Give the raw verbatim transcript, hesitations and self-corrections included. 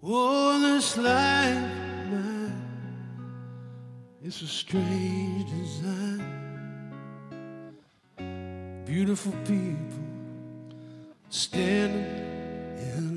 Oh, this life of mine, it's a strange design. Beautiful people standing in